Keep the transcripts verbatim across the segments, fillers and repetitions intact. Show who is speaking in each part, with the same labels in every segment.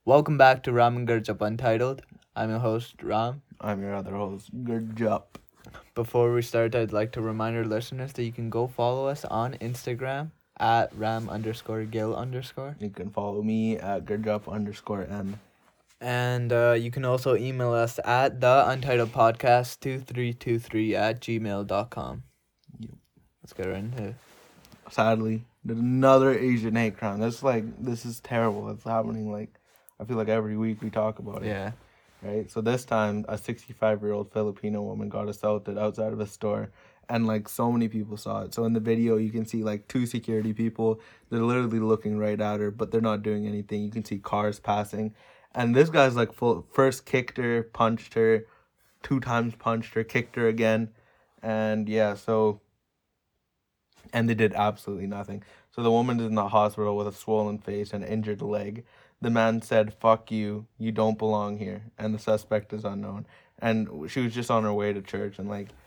Speaker 1: Welcome back to Ram and Gurjup Untitled. I'm your host, Ram.
Speaker 2: I'm your other host, Gurjup.
Speaker 1: Before we start, I'd like to remind our listeners that you can go follow us on Instagram at Ram underscore Gil underscore.
Speaker 2: You can follow me at Gurjup underscore M.
Speaker 1: And uh, you can also email us at the Untitled Podcast two three two three at gmail dot com.
Speaker 2: Yep.
Speaker 1: Let's get right into it.
Speaker 2: Sadly, there's another Asian hate crime. That's like, this is terrible. It's happening like, I feel like every week we talk about it.
Speaker 1: Yeah.
Speaker 2: Right? So this time, a sixty-five-year-old Filipino woman got assaulted outside of a store. And like so many people saw it. So in the video, you can see like two security people. They're literally looking right at her, but they're not doing anything. You can see cars passing. And this guy's like full, first kicked her, punched her, two times punched her, kicked her again. And yeah, so, and they did absolutely nothing. So the woman is in the hospital with a swollen face and injured leg. The man said, "Fuck you, you don't belong here." And the suspect is unknown. And she was just on her way to church. And like,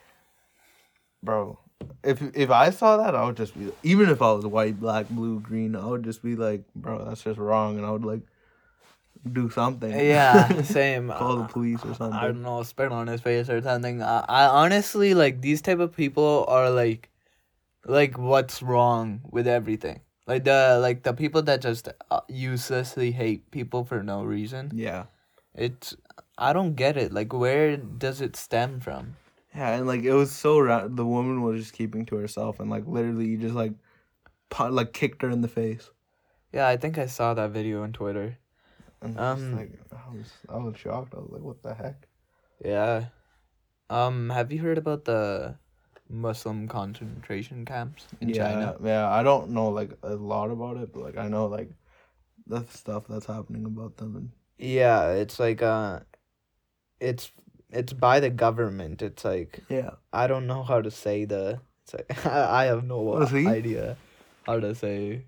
Speaker 2: bro, if if I saw that, I would just be, even if I was white, black, blue, green, I would just be like, bro, that's just wrong. And I would like, do something.
Speaker 1: Yeah, same.
Speaker 2: Call the police or something.
Speaker 1: I don't know, spit on his face or something. I, I honestly, like, these type of people are, like, like, what's wrong with everything? Like, the, like, the people that just uh, uselessly hate people for no reason.
Speaker 2: Yeah.
Speaker 1: It's, I don't get it. Like, where does it stem from?
Speaker 2: Yeah, and, like, it was so, ra- the woman was just keeping to herself, and, like, literally, you just, like, pu- like, kicked her in the face.
Speaker 1: Yeah, I think I saw that video on Twitter.
Speaker 2: And
Speaker 1: Um,
Speaker 2: just, like, I was, I was shocked. I was like, what the heck?
Speaker 1: Yeah. Um, have you heard about the Muslim concentration camps in
Speaker 2: yeah,
Speaker 1: China?
Speaker 2: Yeah, I don't know, like, a lot about it, but, like, I know, like, the stuff that's happening about them. And
Speaker 1: Yeah, it's like, uh, it's, it's by the government. It's like,
Speaker 2: yeah.
Speaker 1: I don't know how to say the, it's like, I have no
Speaker 2: Oh, see?
Speaker 1: idea how to say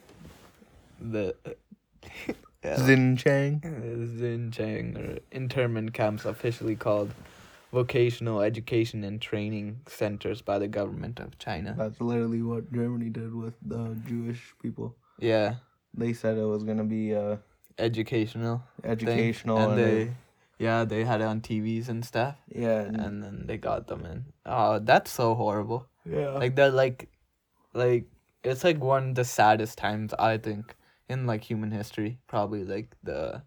Speaker 1: the, yeah.
Speaker 2: Xinjiang.
Speaker 1: Xinjiang, or internment camps, officially called vocational education and training centers by the government of China.
Speaker 2: That's literally what Germany did with the Jewish people.
Speaker 1: Yeah,
Speaker 2: They said it was gonna be uh
Speaker 1: educational.
Speaker 2: educational
Speaker 1: thing. And
Speaker 2: and,
Speaker 1: they,
Speaker 2: uh,
Speaker 1: yeah, they had it on T Vs and stuff,
Speaker 2: yeah, and,
Speaker 1: and then they got them in. Oh, that's so horrible.
Speaker 2: yeah,
Speaker 1: Like, they're like, like, it's like one of the saddest times, I think, in like human history. Probably like the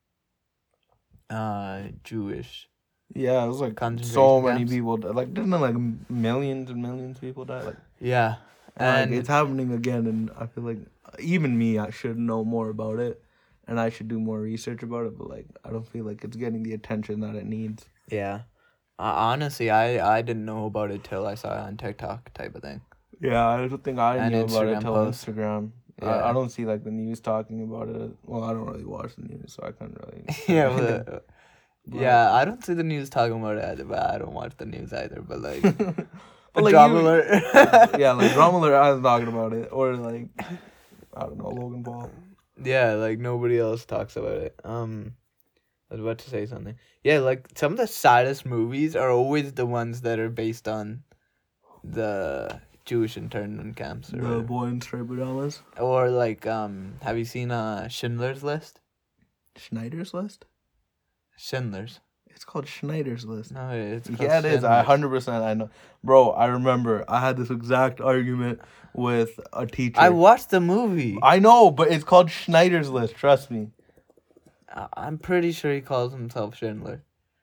Speaker 1: uh Jewish.
Speaker 2: yeah. It was like
Speaker 1: Concentration
Speaker 2: so many
Speaker 1: camps.
Speaker 2: people died. Like, didn't like millions and millions of people die? Like,
Speaker 1: Yeah,
Speaker 2: and
Speaker 1: and
Speaker 2: like, it's happening again. And I feel like even me, I should know more about it, and I should do more research about it. But like, I don't feel like it's getting the attention that it needs.
Speaker 1: yeah. Uh, honestly, I I didn't know about it till I saw it on TikTok type of thing.
Speaker 2: Yeah, I don't think I
Speaker 1: And
Speaker 2: knew about it
Speaker 1: Instagram
Speaker 2: till
Speaker 1: posts.
Speaker 2: Instagram.
Speaker 1: Yeah.
Speaker 2: I, I don't see like the news talking about it. Well, I don't really watch the news, so I can't really.
Speaker 1: yeah, but,
Speaker 2: But-
Speaker 1: yeah. I don't see the news talking about it either, but I don't watch the news either. But like,
Speaker 2: But, like,
Speaker 1: drama
Speaker 2: you-
Speaker 1: alert.
Speaker 2: yeah, like Romulo, I was talking about it, or like, I don't know, Logan Paul.
Speaker 1: Yeah, like nobody else talks about it. Um, I was about to say something. Yeah, like some of the saddest movies are always the ones that are based on the Jewish internment camps, or
Speaker 2: The
Speaker 1: whatever.
Speaker 2: boy in striped pajamas.
Speaker 1: Or like, um, have you seen uh Schindler's List?
Speaker 2: Schneider's List.
Speaker 1: Schindler's.
Speaker 2: It's called Schneider's List.
Speaker 1: No, it's called
Speaker 2: Yeah, it is. I
Speaker 1: Schindler's.
Speaker 2: hundred percent. I know, bro. I remember. I had this exact argument with a teacher.
Speaker 1: I watched the movie.
Speaker 2: I know, but it's called Schneider's List. Trust me.
Speaker 1: I- I'm pretty sure he calls himself Schindler.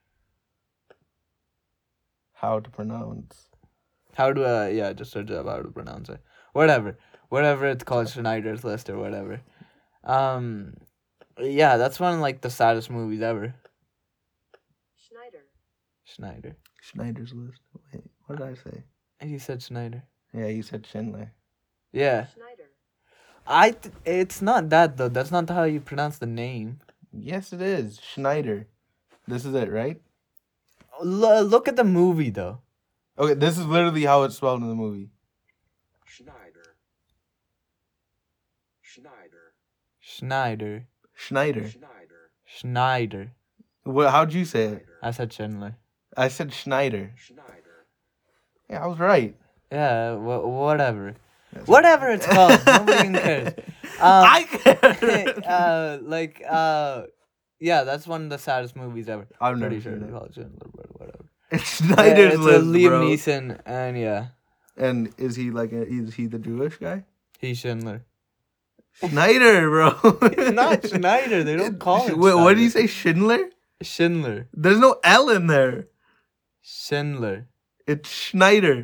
Speaker 2: How to pronounce?
Speaker 1: How do I? Yeah, just search up how to pronounce it. Whatever, whatever it's called, Schneider's List or whatever. Um, yeah, that's one of like the saddest movies ever.
Speaker 3: Schneider.
Speaker 1: Schneider.
Speaker 2: Schneider's List. Wait, what did I say?
Speaker 1: He said Schneider.
Speaker 2: Yeah, you said Schindler.
Speaker 1: Yeah,
Speaker 3: Schneider.
Speaker 1: I. Th- it's not that though. That's not how you pronounce the name.
Speaker 2: Yes, it is Schneider. This is it, right?
Speaker 1: L- look at the movie though.
Speaker 2: Okay, this is literally how it's spelled in the movie.
Speaker 3: Schneider. Schneider.
Speaker 1: Schneider.
Speaker 2: Schneider.
Speaker 3: Schneider.
Speaker 1: Schneider.
Speaker 2: What? How'd you say it?
Speaker 1: I said Schindler.
Speaker 2: I said Schneider.
Speaker 3: Schneider.
Speaker 2: Yeah, I was right.
Speaker 1: Yeah, wh- whatever.
Speaker 2: Yes.
Speaker 1: Whatever it's called. Nobody even cares.
Speaker 2: I care.
Speaker 1: uh, like, uh, yeah, that's one of the saddest movies ever.
Speaker 2: I've
Speaker 1: Pretty
Speaker 2: never
Speaker 1: sure
Speaker 2: seen
Speaker 1: they
Speaker 2: it.
Speaker 1: call it Schindler, but whatever.
Speaker 2: It's
Speaker 1: Yeah,
Speaker 2: Schneider's
Speaker 1: it's
Speaker 2: List,
Speaker 1: a Liam
Speaker 2: bro.
Speaker 1: Neeson, and yeah,
Speaker 2: And is he like a, is he the Jewish guy?
Speaker 1: he's Schindler.
Speaker 2: Schneider, bro.
Speaker 1: It's not Schneider. They don't call
Speaker 2: Sh-
Speaker 1: him.
Speaker 2: Wait, what did you
Speaker 1: Schneider.
Speaker 2: say? Schindler?
Speaker 1: Schindler.
Speaker 2: There's no L in there.
Speaker 1: Schindler.
Speaker 2: It's Schneider.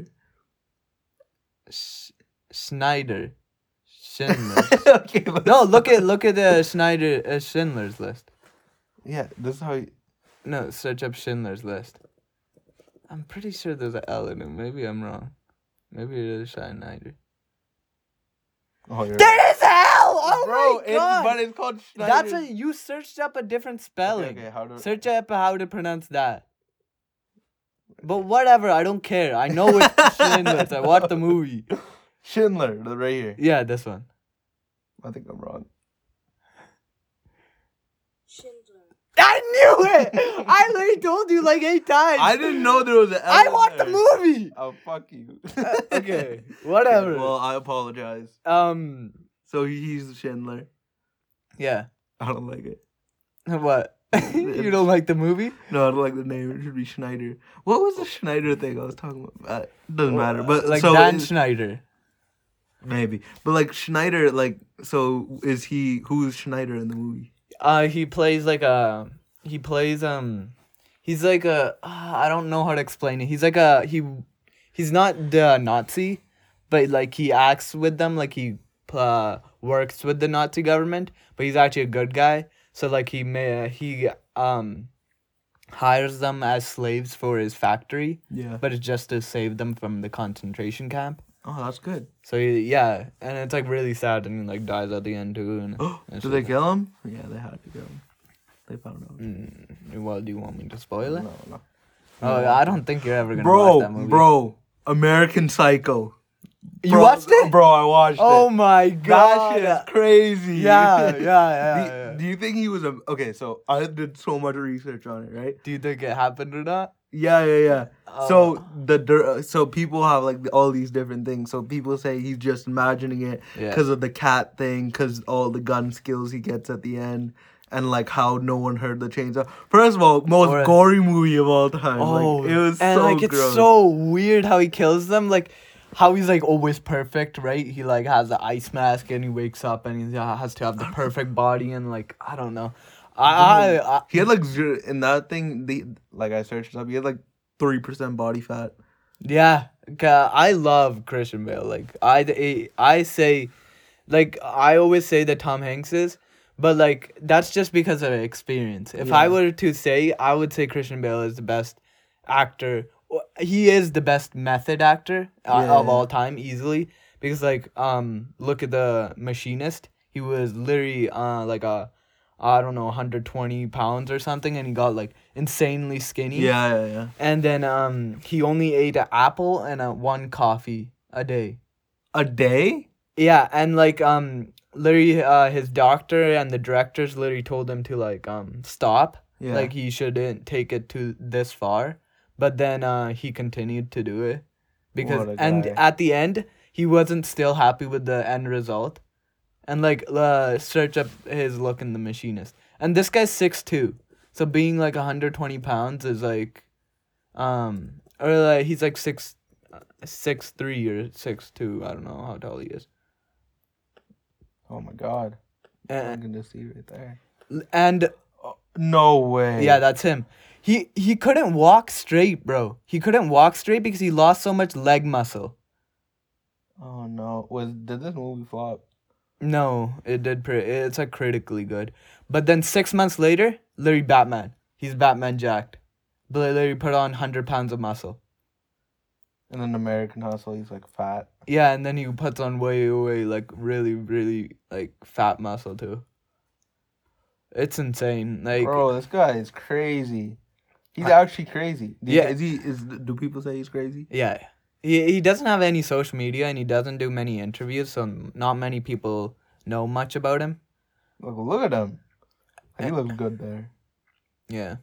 Speaker 1: Sch- Schneider. Schindler.
Speaker 2: Okay. let's-
Speaker 1: No, look at look at the Schneider uh, Schindler's List.
Speaker 2: Yeah, this is how. You,
Speaker 1: No, search up Schindler's List. I'm pretty sure there's an L in it. Maybe I'm wrong. Maybe it is Schneider.
Speaker 2: oh, you're right.
Speaker 1: There is a L! Oh
Speaker 2: Bro,
Speaker 1: my
Speaker 2: it's,
Speaker 1: god!
Speaker 2: but it's called Schneider.
Speaker 1: That's a you searched up a different spelling.
Speaker 2: Okay, okay, how do
Speaker 1: Search up how to pronounce that. But whatever, I don't care. I know it's Schindler's. I watched the movie.
Speaker 2: Schindler, the right here.
Speaker 1: Yeah, this one.
Speaker 2: I think I'm wrong.
Speaker 3: Schindler.
Speaker 1: I knew it! I already told you like eight times.
Speaker 2: I didn't know there was an L.
Speaker 1: I
Speaker 2: in
Speaker 1: watched the
Speaker 2: there.
Speaker 1: movie.
Speaker 2: Oh, fuck you.
Speaker 1: Okay, whatever.
Speaker 2: Okay, well, I apologize.
Speaker 1: Um,
Speaker 2: So he's Schindler.
Speaker 1: yeah.
Speaker 2: I don't like it.
Speaker 1: What? You don't like the movie?
Speaker 2: No, I don't like the name. It should be Schneider. What was the Schneider thing I was talking about? Uh, it doesn't matter. But
Speaker 1: like
Speaker 2: so
Speaker 1: Dan
Speaker 2: is-
Speaker 1: Schneider.
Speaker 2: maybe. But like Schneider, like so is he? Who's Schneider in the movie?
Speaker 1: Uh, he plays like a. He plays um. He's like a. Uh, I don't know how to explain it. He's like a he. He's not the Nazi, but like he acts with them like he uh, works with the Nazi government, but he's actually a good guy. So like he may he um hires them as slaves for his factory,
Speaker 2: Yeah.
Speaker 1: but it's just to save them from the concentration camp.
Speaker 2: Oh, that's good.
Speaker 1: So he, yeah, and it's like really sad, and he like dies at the end too. And it's
Speaker 2: Did they
Speaker 1: just-
Speaker 2: kill him? Yeah, they had to kill him. They found out.
Speaker 1: Mm, well, do you want me to spoil it?
Speaker 2: No, no.
Speaker 1: Oh, I don't think you're ever gonna
Speaker 2: Bro,
Speaker 1: watch that movie.
Speaker 2: bro, American Psycho.
Speaker 1: you
Speaker 2: Bro,
Speaker 1: watched it?
Speaker 2: Bro, I watched
Speaker 1: Oh
Speaker 2: it.
Speaker 1: my
Speaker 2: That
Speaker 1: god!
Speaker 2: shit is crazy.
Speaker 1: Yeah, yeah, yeah,
Speaker 2: do,
Speaker 1: yeah.
Speaker 2: do you think he was a okay? So I did so much research on it, right?
Speaker 1: Do you think it happened or not?
Speaker 2: Yeah, yeah, yeah.
Speaker 1: Oh.
Speaker 2: So the dir- so people have like all these different things. So people say he's just imagining it
Speaker 1: Yeah.
Speaker 2: because of the cat thing, because all the gun skills he gets at the end, and like how no one heard the chainsaw. First of all, most
Speaker 1: Or-
Speaker 2: gory movie of all time.
Speaker 1: Oh,
Speaker 2: like, it was
Speaker 1: and
Speaker 2: so
Speaker 1: like it's
Speaker 2: gross.
Speaker 1: so weird how he kills them. Like how he's like always perfect, right? He like has the ice mask and he wakes up and he has to have the perfect body and like I don't know. I, I, I
Speaker 2: He had like zero in that thing. The like I searched it up. He had like three percent body fat.
Speaker 1: yeah, 'ca- I love Christian Bale. Like I, I say, like I always say that Tom Hanks is, but like that's just because of experience. If I
Speaker 2: Yeah.
Speaker 1: were to say, I would say Christian Bale is the best actor. Well, he is the best method actor uh,
Speaker 2: Yeah.
Speaker 1: of all time, easily. Because like, um, look at the Machinist. He was literally uh like a, I don't know, one hundred twenty pounds or something, and he got like insanely skinny.
Speaker 2: Yeah, yeah, yeah.
Speaker 1: And then um he only ate an apple and a one coffee a day.
Speaker 2: A day?
Speaker 1: Yeah, and like um literally uh his doctor and the directors literally told him to like um stop.
Speaker 2: Yeah.
Speaker 1: Like he shouldn't take it to this far. But then uh he continued to do it. Because
Speaker 2: What a
Speaker 1: and
Speaker 2: guy.
Speaker 1: at the end he wasn't still happy with the end result. And like uh search up his look in The Machinist. And this guy's six two. So being like one hundred twenty pounds is like um or like he's like six six three or six two. I don't know how tall he is.
Speaker 2: Oh my god. I
Speaker 1: And,
Speaker 2: can just see right there.
Speaker 1: and
Speaker 2: No way.
Speaker 1: yeah, that's him. He he couldn't walk straight, bro. He couldn't walk straight because he lost so much leg muscle.
Speaker 2: Oh no. Was did this movie flop?
Speaker 1: No, it did pretty. It's like critically good. But then six months later, literally Batman. He's Batman jacked. But literally put on hundred pounds of muscle.
Speaker 2: And then American Hustle, he's like fat.
Speaker 1: Yeah, and then he puts on way, way like really, really like fat muscle too. It's insane. Like
Speaker 2: Bro, this guy is crazy. He's
Speaker 1: I-
Speaker 2: actually crazy. Do you-
Speaker 1: Yeah.
Speaker 2: Is he? Is do people say he's crazy?
Speaker 1: yeah, he he doesn't have any social media and he doesn't do many interviews, so not many people know much about him.
Speaker 2: Look, look at him. He
Speaker 1: Eh.
Speaker 2: looks good there.
Speaker 1: Yeah.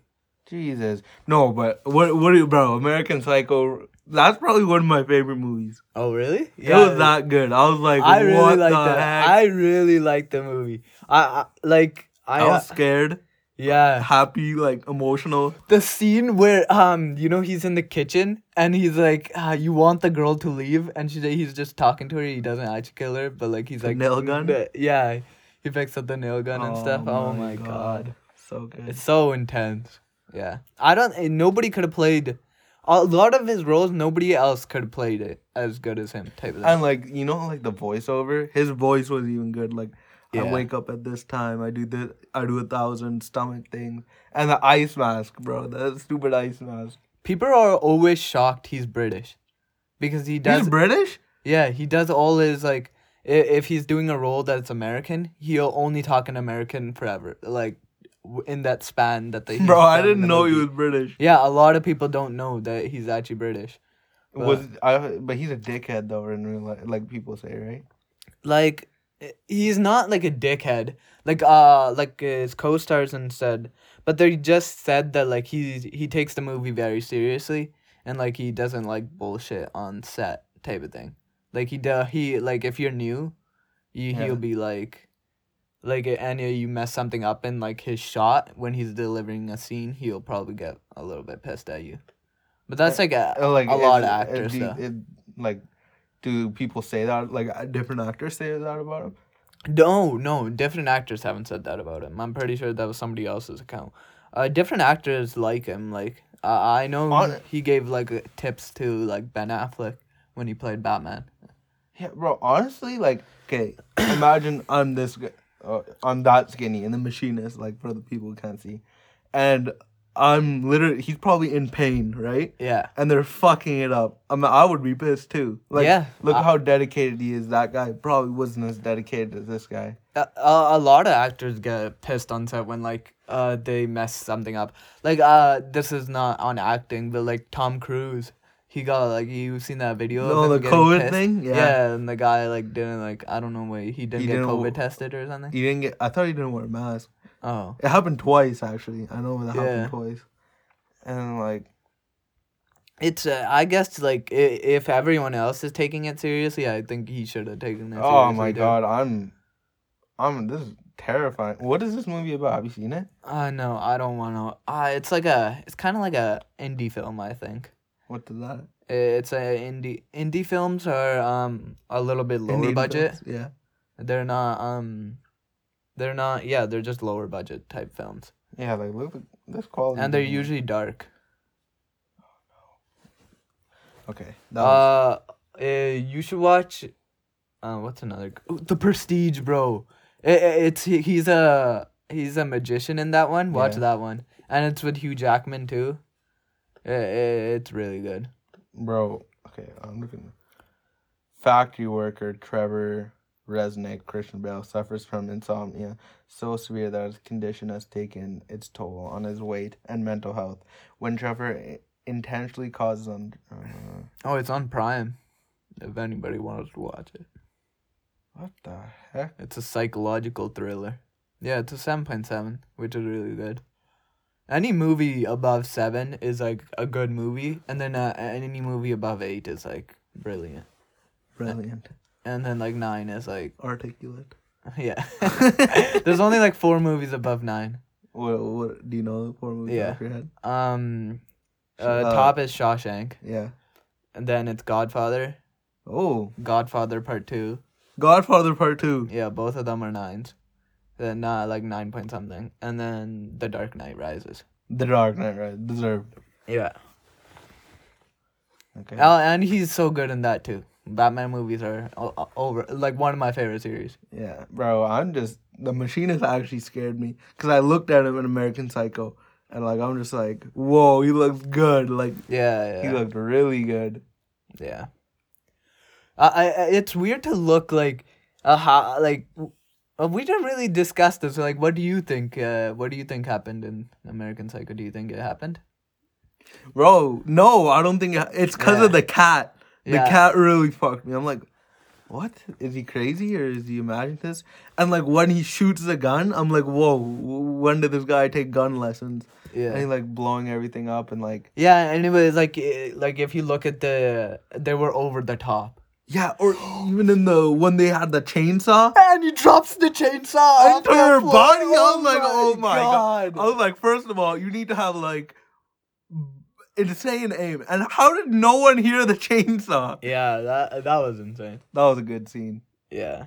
Speaker 2: Jesus. No, but what what do you, bro? American Psycho. That's probably one of my favorite movies.
Speaker 1: Oh, really?
Speaker 2: It was that good. I was like,
Speaker 1: I really
Speaker 2: what
Speaker 1: liked
Speaker 2: the
Speaker 1: that.
Speaker 2: heck?
Speaker 1: I really liked the movie. I, I like I,
Speaker 2: I
Speaker 1: uh,
Speaker 2: was scared,
Speaker 1: yeah.
Speaker 2: happy, like emotional.
Speaker 1: The scene where um you know he's in the kitchen and he's like uh, you want the girl to leave and she he's just talking to her. He doesn't actually kill her, but like he's
Speaker 2: The
Speaker 1: like
Speaker 2: nail gun?
Speaker 1: the- yeah, he picks up the nail gun and stuff. Oh my god.
Speaker 2: So good.
Speaker 1: It's so intense. Yeah. I don't eh, nobody could have played a lot of his roles, nobody else could have played it as good as him type of thing.
Speaker 2: And like, you know, like the voiceover, his voice was even good. Like,
Speaker 1: Yeah.
Speaker 2: I wake up at this time, I do this, I do a thousand stomach things, and the ice mask, bro, the stupid ice mask.
Speaker 1: People are always shocked he's British. Because he does
Speaker 2: He's British,
Speaker 1: yeah, he does all his like i- if he's doing a role that's American, he'll only talk in American forever. Like w- in that span that they
Speaker 2: bro. I didn't know he was British.
Speaker 1: Yeah, a lot of people don't know that he's actually British. But-
Speaker 2: Was I? But he's a dickhead though in real life, like people say, right?
Speaker 1: Like i- he's not like a dickhead. Like uh like his co-stars and said, but they just said that like he he takes the movie very seriously and like he doesn't like bullshit on set type of thing. Like he do, he like if you're new, you
Speaker 2: Yeah.
Speaker 1: he'll be like like and you mess something up in like his shot when he's delivering a scene, he'll probably get a little bit pissed at you. But that's like a,
Speaker 2: Uh, Like
Speaker 1: a lot
Speaker 2: is-
Speaker 1: of
Speaker 2: uh,
Speaker 1: actors
Speaker 2: do,
Speaker 1: though.
Speaker 2: it, like, do people say that? Like uh, different actors say that about him?
Speaker 1: No, no, different actors haven't said that about him. I'm pretty sure that was somebody else's account. Uh, different actors like him. Like uh, I know
Speaker 2: On-
Speaker 1: he gave like uh, tips to like Ben Affleck when he played Batman.
Speaker 2: Yeah, bro. Honestly, like, okay, imagine I'm this, g- uh, I'm that skinny, and the machinist, like, for the people who can't see, and I'm literally, he's probably in pain, right?
Speaker 1: Yeah,
Speaker 2: And they're fucking it up. I mean, I would be pissed too. Like,
Speaker 1: Yeah,
Speaker 2: look
Speaker 1: I-
Speaker 2: how dedicated he is. That guy probably wasn't as dedicated as this guy.
Speaker 1: a, a, a lot of actors get pissed on set when like uh they mess something up. Like uh this is not on acting, but like Tom Cruise, he got like you seen that video?
Speaker 2: No,
Speaker 1: of
Speaker 2: the
Speaker 1: him getting
Speaker 2: COVID
Speaker 1: pissed?
Speaker 2: thing? Yeah.
Speaker 1: Yeah, and the guy like didn't like I don't know why he didn't
Speaker 2: He
Speaker 1: get
Speaker 2: didn't-
Speaker 1: COVID tested or something.
Speaker 2: He didn't get, I thought he didn't wear a mask.
Speaker 1: Oh.
Speaker 2: It happened twice, actually. I know that
Speaker 1: Yeah.
Speaker 2: happened twice. And, like,
Speaker 1: It's uh, I guess like i- if everyone else is taking it seriously, I think he should have taken it.
Speaker 2: oh
Speaker 1: seriously
Speaker 2: my
Speaker 1: too.
Speaker 2: god, I'm, I'm, this is terrifying. What is this movie about? Have you seen it?
Speaker 1: Uh no, I don't want to. Uh it's like a it's kind of like a indie film, I think.
Speaker 2: What is that?
Speaker 1: It's a indie indie films are um a little bit lower
Speaker 2: Indian
Speaker 1: budget.
Speaker 2: films? Yeah.
Speaker 1: They're not um they're not yeah, they're just lower budget type films.
Speaker 2: Yeah, like, look at this quality.
Speaker 1: And they're
Speaker 2: movie.
Speaker 1: usually dark.
Speaker 2: Okay. That was,
Speaker 1: Uh, uh you should watch uh what's another g- ooh, The Prestige, bro. It, it's he- he's a he's a magician in that one. Watch
Speaker 2: Yeah.
Speaker 1: that one. And it's with Hugh Jackman too. It, it's really good.
Speaker 2: bro, okay, I'm looking. Factory worker Trevor Resnick, Christian Bale, suffers from insomnia so severe that his condition has taken its toll on his weight and mental health. When Trevor i- intentionally causes on, uh,
Speaker 1: Oh, it's on Prime. If anybody wants to watch it.
Speaker 2: what the heck?
Speaker 1: It's a psychological thriller. Yeah, it's a seven point seven, which is really good. Any movie above seven is like a good movie, and then uh, any movie above eight is like brilliant.
Speaker 2: Brilliant,
Speaker 1: And then like nine is like
Speaker 2: articulate.
Speaker 1: yeah. There's only like four movies above nine.
Speaker 2: What? What do you know? The four movies
Speaker 1: Yeah.
Speaker 2: off your head?
Speaker 1: Um, uh,
Speaker 2: Uh,
Speaker 1: top is Shawshank,
Speaker 2: Yeah.
Speaker 1: and then it's Godfather,
Speaker 2: Oh,
Speaker 1: Godfather Part Two.
Speaker 2: Godfather Part Two.
Speaker 1: Yeah, both of them are nines. Then not like nine point something, and then The Dark Knight Rises.
Speaker 2: The Dark Knight, right? Deserved.
Speaker 1: Yeah.
Speaker 2: Okay.
Speaker 1: Oh, and he's so good in that too. Batman movies are o- o- over like one of my favorite series.
Speaker 2: Yeah, bro, I'm just the machinist actually scared me because I looked at him in American Psycho and like I'm just like, whoa, he looks good. Like
Speaker 1: Yeah,
Speaker 2: he
Speaker 1: yeah,
Speaker 2: looked really good.
Speaker 1: yeah. I, I, it's weird to look like a how like w- uh, we didn't really discuss this. Like, what do you think? Uh, what do you think happened in American Psycho? Do you think it happened?
Speaker 2: Bro, no, I don't think it, it's because
Speaker 1: Yeah.
Speaker 2: of the cat. The
Speaker 1: Yeah.
Speaker 2: cat really fucked me. I'm like, what? Is he crazy or is he imagining this? And like when he shoots the gun, I'm like, whoa, w- when did this guy take gun lessons? And he
Speaker 1: Yeah.
Speaker 2: like blowing everything up and like,
Speaker 1: Yeah. Anyways, like eh, like if you look at the, they were over the top.
Speaker 2: yeah, or even in the, when they had the chainsaw
Speaker 1: And he drops the chainsaw off
Speaker 2: into
Speaker 1: the
Speaker 2: her
Speaker 1: floor.
Speaker 2: body. I was like, oh my god.
Speaker 1: god.
Speaker 2: I was like, first of all, you need to have like insane aim. And how did no one hear the chainsaw?
Speaker 1: Yeah, that that was insane.
Speaker 2: That was a good scene.
Speaker 1: Yeah.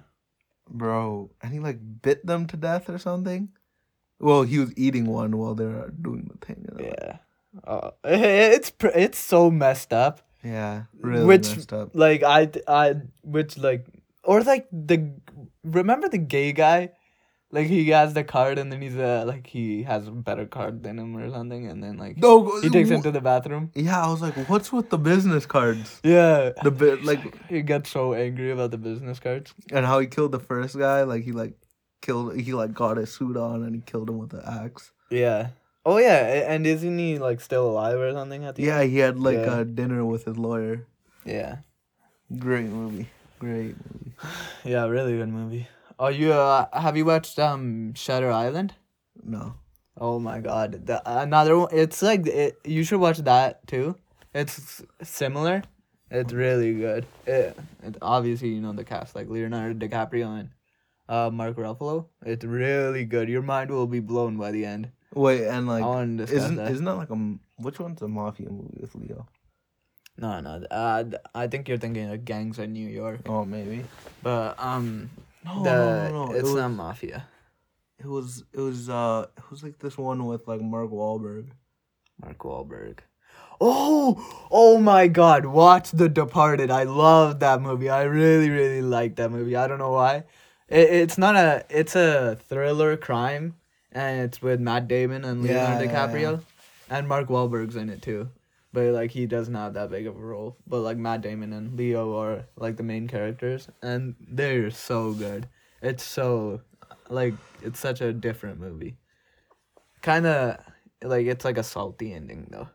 Speaker 2: Bro, and he like bit them to death or something. Well, he was eating one while they were doing the thing. You know?
Speaker 1: Yeah. Uh, it's pr- it's so messed up.
Speaker 2: Yeah, really
Speaker 1: Which-
Speaker 2: messed up.
Speaker 1: Like I I which like or like the remember the gay guy, like he has the card and then he's uh like he has a better card than him or something and then like
Speaker 2: No,
Speaker 1: he takes him
Speaker 2: wh-
Speaker 1: to the bathroom.
Speaker 2: Yeah, I was like, what's with the business cards?
Speaker 1: Yeah.
Speaker 2: The bit like,
Speaker 1: He gets so angry about the business cards.
Speaker 2: and how he killed the first guy. Like he like killed. He like got his suit on and he killed him with the axe.
Speaker 1: Yeah. Oh yeah, a- and isn't he like still alive or something at the
Speaker 2: Yeah,
Speaker 1: end?
Speaker 2: he had like
Speaker 1: Yeah.
Speaker 2: a dinner with his lawyer.
Speaker 1: Yeah.
Speaker 2: Great movie. Great movie.
Speaker 1: Yeah, really good movie. Oh, you uh, have you watched um Shutter Island?
Speaker 2: No.
Speaker 1: Oh my god, the another one. It's like it, you should watch that too. It's similar. It's really good. It, it obviously you know the cast like Leonardo DiCaprio and uh Mark Ruffalo. It's really good. Your mind will be blown by the end.
Speaker 2: Wait, and like,
Speaker 1: I want to discuss
Speaker 2: isn't
Speaker 1: that.
Speaker 2: isn't that like a m- which one's a mafia movie with Leo?
Speaker 1: No, no. Uh, I think you're thinking of Gangs of New York,
Speaker 2: Oh, maybe.
Speaker 1: but um,
Speaker 2: No,
Speaker 1: the
Speaker 2: no, no, no.
Speaker 1: it's
Speaker 2: it was,
Speaker 1: not mafia.
Speaker 2: It was it was uh it was like this one with like Mark Wahlberg.
Speaker 1: Mark Wahlberg. Oh, oh my God! Watch The Departed. I love that movie. I really, really like that movie. I don't know why. It, it's not a. It's a thriller crime, and it's with Matt Damon and
Speaker 2: Yeah,
Speaker 1: Leonardo
Speaker 2: yeah,
Speaker 1: DiCaprio, and Mark Wahlberg's in it too. But like he doesn't have that big of a role. But like Matt Damon and Leo are like the main characters, and they're so good. It's so, like it's such a different movie. Kind of like it's like a salty ending though.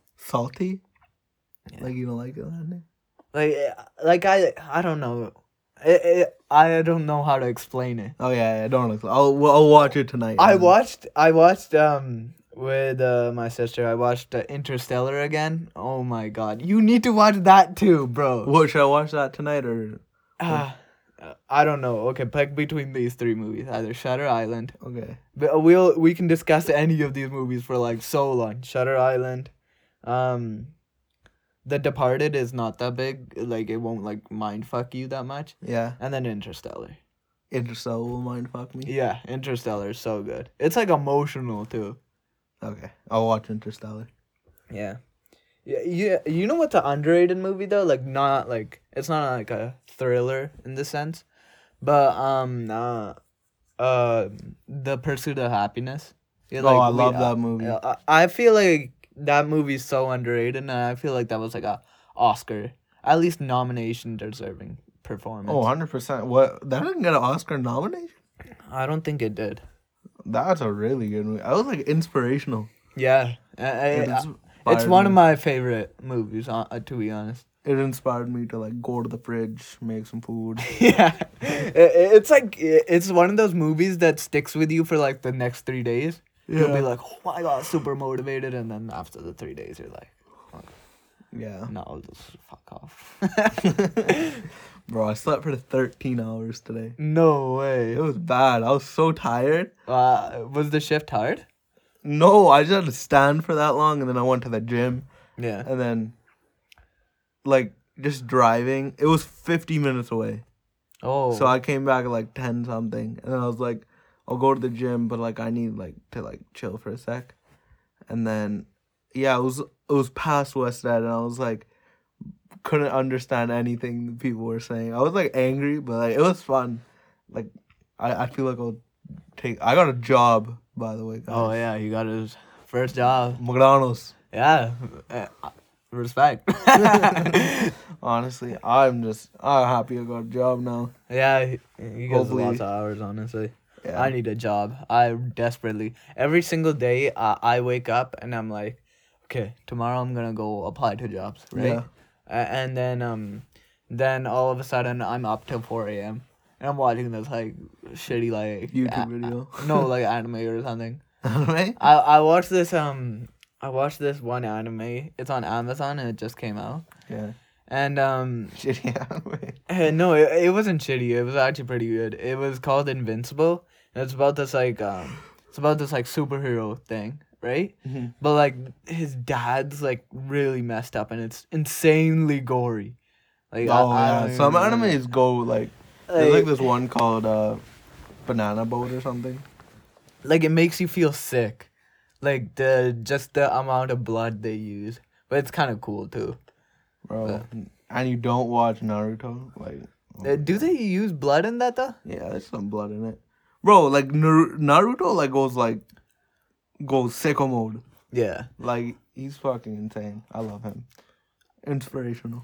Speaker 2: Salty?
Speaker 1: Yeah.
Speaker 2: Like you don't like it, ending?
Speaker 1: Like, eh, like I, I don't know. It, it, I don't know how to explain it.
Speaker 2: Oh yeah, yeah, don't look. I'll well, I'll watch it tonight.
Speaker 1: I
Speaker 2: man.
Speaker 1: watched, I watched, um, with uh, my sister. I watched uh, Interstellar again. Oh my God, you need to watch that too, bro.
Speaker 2: What should I watch that tonight or
Speaker 1: Uh, I don't know. Okay, pick between these three movies, either Shutter Island.
Speaker 2: okay?
Speaker 1: But we'll we can discuss any of these movies for like so long. Shutter Island, um, The Departed is not that big. Like it won't like mind fuck you that much.
Speaker 2: Yeah,
Speaker 1: And then Interstellar.
Speaker 2: Interstellar will mind fuck me.
Speaker 1: Yeah, Interstellar is so good. It's like emotional too.
Speaker 2: Okay, I'll watch Interstellar.
Speaker 1: Yeah. Yeah, yeah. You know what's an underrated movie though? Like not like it's not like a thriller in this sense, but um, uh, uh, The Pursuit of Happiness. Yeah,
Speaker 2: Oh, I
Speaker 1: we-
Speaker 2: love
Speaker 1: uh,
Speaker 2: that movie.
Speaker 1: yeah, I, I feel like that movie's so underrated, and I feel like that was like a Oscar, at least nomination deserving performance.
Speaker 2: Oh, one hundred percent. What? That didn't get an Oscar nomination?
Speaker 1: I don't think it did.
Speaker 2: That's a really good movie. I was like inspirational.
Speaker 1: Yeah, I, I,
Speaker 2: It
Speaker 1: I-
Speaker 2: inspired
Speaker 1: it's one
Speaker 2: me.
Speaker 1: of my favorite movies. Uh, uh, to be honest.
Speaker 2: It inspired me to like go to the fridge, make some food.
Speaker 1: Yeah, it, it's like it- it's one of those movies that sticks with you for like the next three days. You'll be
Speaker 2: Yeah.
Speaker 1: like, oh my god, super motivated, and then after the three days, you're like,
Speaker 2: Yeah.
Speaker 1: no, I'll just fuck off.
Speaker 2: Bro, I slept for thirteen hours today.
Speaker 1: No way.
Speaker 2: It was bad. I was so tired.
Speaker 1: Uh, was the shift hard?
Speaker 2: No, I just had to stand for that long and then I went to the gym
Speaker 1: Yeah.
Speaker 2: and then like just driving. It was fifty minutes away.
Speaker 1: Oh.
Speaker 2: So I came back at like ten something and then I was like, I'll go to the gym, but like I need like to like chill for a sec. And then yeah, it was it was past West End and I was like couldn't understand anything people were saying. I was like angry, but like it was fun. Like I, I feel like I'll take I got a job, by the way, guys.
Speaker 1: Oh yeah, you got his first job.
Speaker 2: McDonald's.
Speaker 1: Yeah. Uh, respect.
Speaker 2: Honestly, I'm just I'm happy I got a job now.
Speaker 1: Yeah, he, he gets
Speaker 2: Hopefully-
Speaker 1: lots of hours, honestly.
Speaker 2: Yeah.
Speaker 1: I need a job. I desperately every single day uh, I wake up and I'm like, okay, tomorrow I'm gonna go apply to jobs, right?
Speaker 2: Yeah.
Speaker 1: A- and then um, then all of a sudden I'm up till four a m and I'm watching this like shitty like
Speaker 2: YouTube
Speaker 1: a-
Speaker 2: video.
Speaker 1: no, like anime or something.
Speaker 2: Right?
Speaker 1: I I watched this um I watched this one anime. It's on Amazon and it just came out.
Speaker 2: Yeah.
Speaker 1: And um
Speaker 2: Shitty anime.
Speaker 1: eh, no, it, it wasn't shitty. It was actually pretty good. It was called Invincible. And it's about this like um it's about this like superhero thing, right?
Speaker 2: Mhm.
Speaker 1: But like his dad's like really messed up and it's insanely gory. Like I-
Speaker 2: Oh
Speaker 1: I
Speaker 2: yeah,
Speaker 1: don't even
Speaker 2: some
Speaker 1: remember.
Speaker 2: animes go like there's like this one called uh, Banana Boat or something.
Speaker 1: like it makes you feel sick, like the just the amount of blood they use, but it's kind of cool too.
Speaker 2: Bro, and you don't watch Naruto, like. oh
Speaker 1: Uh, do they use blood in that though?
Speaker 2: Yeah, there's some blood in it, bro. Like Nar- Naruto, like goes like goes sicko mode.
Speaker 1: Yeah.
Speaker 2: Like he's fucking insane. I love him. Inspirational.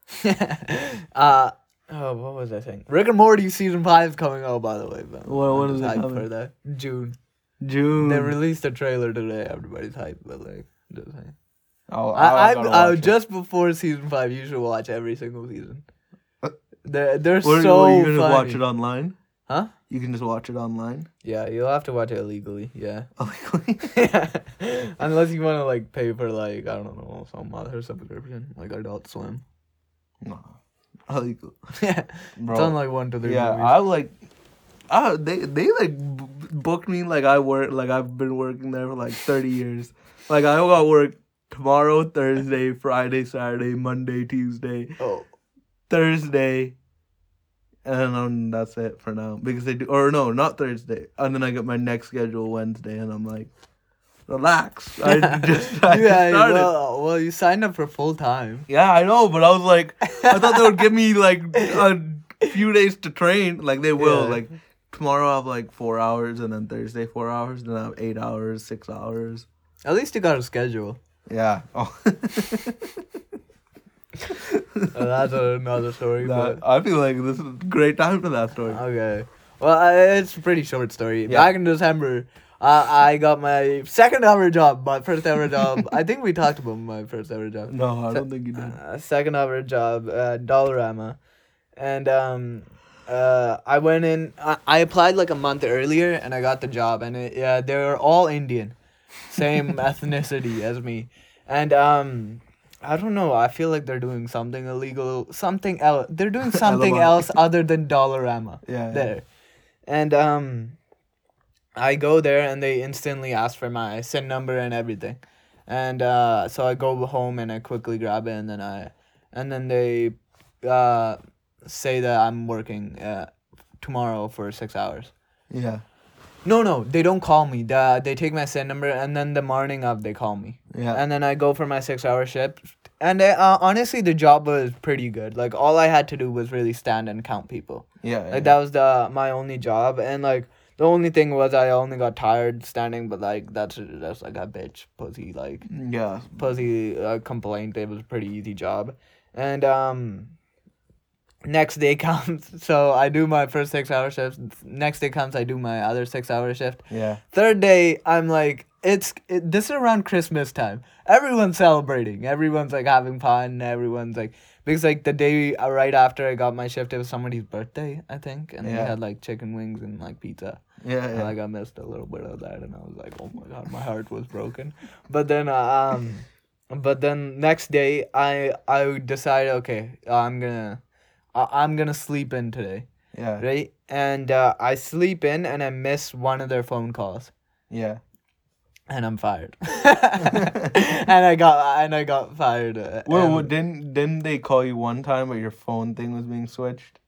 Speaker 1: uh oh, what was I saying? Rick and Morty season five is coming out, by the way. But
Speaker 2: What-
Speaker 1: I'm
Speaker 2: when
Speaker 1: just
Speaker 2: is it
Speaker 1: hyped
Speaker 2: coming?
Speaker 1: for that? June.
Speaker 2: June.
Speaker 1: They released a trailer today. Everybody's hyped, but like, just saying.
Speaker 2: Oh,
Speaker 1: I, I,
Speaker 2: gotta
Speaker 1: I,
Speaker 2: watch it.
Speaker 1: just before season five, you should watch every single season.
Speaker 2: Uh,
Speaker 1: They're they're
Speaker 2: What,
Speaker 1: so
Speaker 2: what, you can just
Speaker 1: funny.
Speaker 2: watch it online.
Speaker 1: Huh?
Speaker 2: You can just watch it online.
Speaker 1: Yeah, you'll have to watch it illegally. Yeah.
Speaker 2: Illegally.
Speaker 1: Unless you want to like pay for like I don't know some other subscription like Adult Swim.
Speaker 2: No. Illegal.
Speaker 1: Yeah,
Speaker 2: Bro.
Speaker 1: it's on like one to three.
Speaker 2: Yeah,
Speaker 1: movies.
Speaker 2: I like. I they they like b- booked me like I work like I've been working there for like thirty years. Like I got work tomorrow, Thursday, Friday, Saturday, Monday, Tuesday,
Speaker 1: Oh,
Speaker 2: Thursday, and um, that's it for now. Because they do, or no, not Thursday. And then I get my next schedule Wednesday, and I'm like, relax. I just I
Speaker 1: yeah.
Speaker 2: just started.
Speaker 1: Well, well, you signed up for full time.
Speaker 2: Yeah, I know, but I was like, I thought they would give me like a few days to train. Like they will.
Speaker 1: Yeah.
Speaker 2: Like tomorrow I have like four hours, and then Thursday four hours, then I have eight hours, six hours.
Speaker 1: At least you got a schedule.
Speaker 2: Yeah. Oh.
Speaker 1: Uh, that's another story.
Speaker 2: That-
Speaker 1: But
Speaker 2: I feel like this is a great time for that story.
Speaker 1: okay. Well, I, it's a pretty short story.
Speaker 2: Yeah.
Speaker 1: Back in December, uh, I got my second ever job. My first ever job. I think we talked about my first ever job.
Speaker 2: No, I don't think you did.
Speaker 1: Uh, second ever job at Dollarama, and um, uh, I went in. I, I applied like a month earlier, and I got the job. And it, yeah, they were all Indian, same ethnicity as me, and um. I don't know. I feel like they're doing something illegal, something else. They're doing something
Speaker 2: Alamak.
Speaker 1: else other than Dollarama
Speaker 2: Yeah. yeah.
Speaker 1: there. And um I go there and they instantly ask for my S I N number and everything. And uh so I go home and I quickly grab it and then I and then they uh say that I'm working uh tomorrow for six hours.
Speaker 2: Yeah.
Speaker 1: No, no, they don't call me. The, they take my S I N number and then the morning of they call me.
Speaker 2: Yeah.
Speaker 1: And then I go for my six hour shift. And uh, honestly, the job was pretty good. Like all I had to do was really stand and count people.
Speaker 2: yeah.
Speaker 1: Like that was the my only job. And like the only thing was I only got tired standing. But like that's that's like a bitch pussy like
Speaker 2: Yeah.
Speaker 1: pussy uh, complaint. It was a pretty easy job. And um. Next day comes, so I do my first six hour shift. Next day comes, I do my other six hour shift.
Speaker 2: Yeah.
Speaker 1: Third day, I'm like, it's it, this is around Christmas time. Everyone's celebrating. Everyone's like having fun. Everyone's like because like the day uh, right after I got my shift, it was somebody's birthday, I think, and they
Speaker 2: Yeah.
Speaker 1: had like chicken wings and like pizza.
Speaker 2: Yeah.
Speaker 1: And
Speaker 2: Yeah.
Speaker 1: like I missed a little bit of that, and I was like, oh my god, my heart was broken. But then uh, um, but then next day, I I decided, okay, I'm gonna. I- I'm gonna sleep in today,
Speaker 2: Yeah.
Speaker 1: right? And uh, I sleep in and I miss one of their phone calls,
Speaker 2: Yeah.
Speaker 1: and I'm fired. and I got and I got fired. Uh,
Speaker 2: Well,
Speaker 1: and-
Speaker 2: well, didn't didn't they call you one time, but your phone thing was being switched?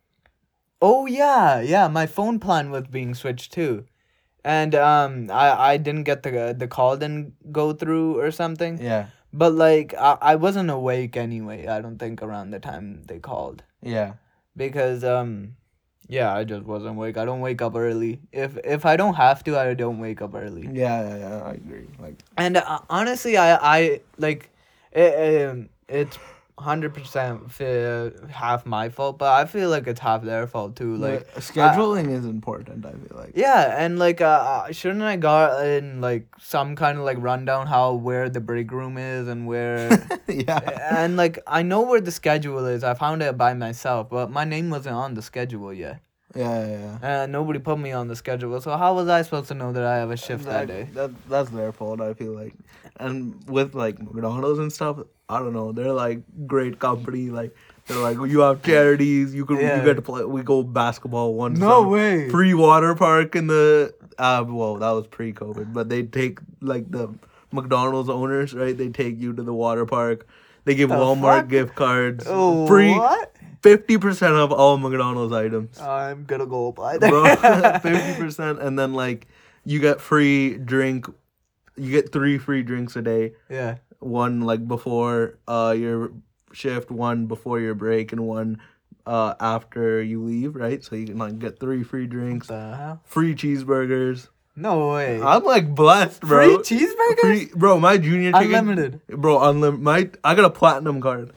Speaker 1: oh yeah, yeah, my phone plan was being switched too, and um, I I didn't get the the call didn't go through or something.
Speaker 2: Yeah.
Speaker 1: But like I I wasn't awake anyway. I don't think around the time they called.
Speaker 2: Yeah.
Speaker 1: Because um yeah, I just wasn't awake. I don't wake up early. If if I don't have to, I don't wake up early.
Speaker 2: Yeah. Yeah. Yeah. I agree. Like.
Speaker 1: And uh, honestly, I I like it, um it's hundred percent half my fault, but I feel like it's half their fault too. Like
Speaker 2: But scheduling is important, I feel like.
Speaker 1: yeah, and like uh, uh, shouldn't I got in like some kind of like rundown how where the break room is and where
Speaker 2: Yeah.
Speaker 1: and like I know where the schedule is. I found it by myself, but my name wasn't on the schedule yet.
Speaker 2: Yeah, yeah, yeah.
Speaker 1: And nobody put me on the schedule, so how was I supposed to know that I have a shift that,
Speaker 2: That,
Speaker 1: day?
Speaker 2: that that's their fault, I feel like. And with like McDonald's and stuff, I don't know. They're like great company. Like they're like you have charities. You could
Speaker 1: Yeah.
Speaker 2: you get to play. We go basketball one.
Speaker 1: No
Speaker 2: summer.
Speaker 1: way.
Speaker 2: Free water park in the. Uh, well, that was pre-COVID, but they take like the McDonald's owners, right? They take you to the water park. They give
Speaker 1: The
Speaker 2: Walmart
Speaker 1: fuck?
Speaker 2: gift cards.
Speaker 1: Oh,
Speaker 2: free
Speaker 1: what?
Speaker 2: fifty percent of all McDonald's items.
Speaker 1: I'm gonna go apply there.
Speaker 2: Bro, fifty percent, and then like you get free drink, you get three free drinks a day.
Speaker 1: Yeah.
Speaker 2: One like before uh your shift, one before your break, and one uh after you leave. Right, so you can like get three free drinks,
Speaker 1: The hell?
Speaker 2: free cheeseburgers.
Speaker 1: No way.
Speaker 2: I'm like blessed, bro.
Speaker 1: Free cheeseburgers?
Speaker 2: Free, bro. My junior chicken,
Speaker 1: Unlimited.
Speaker 2: bro. Unlimited. My I got a platinum card.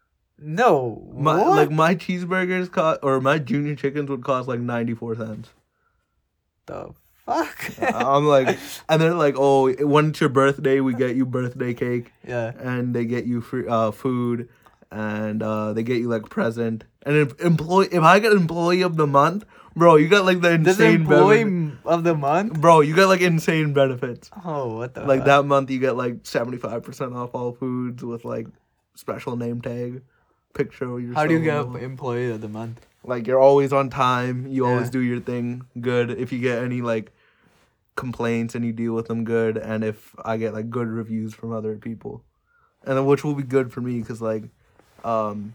Speaker 1: No.
Speaker 2: My
Speaker 1: what?
Speaker 2: like my cheeseburgers cost, or my junior chickens would cost like ninety four cents.
Speaker 1: the fuck?
Speaker 2: I'm like, and they're like, oh, when it's your birthday, we get you birthday cake,
Speaker 1: yeah.
Speaker 2: and they get you free uh food, and uh they get you like present. And if employee, if I get employee of the month, bro, you got like the
Speaker 1: This
Speaker 2: insane
Speaker 1: employee
Speaker 2: benefit.
Speaker 1: m- of the month?
Speaker 2: Bro, you got like insane benefits.
Speaker 1: Oh, what the
Speaker 2: Like
Speaker 1: fuck?
Speaker 2: that month, you get like seventy five percent off all foods with like special name tag, picture of yourself.
Speaker 1: How do you get employee of the month?
Speaker 2: Like you're always on time. You always
Speaker 1: Yeah.
Speaker 2: do your thing good. If you get any like complaints and you deal with them good, and if I get like good reviews from other people, and then which will be good for me because like, um,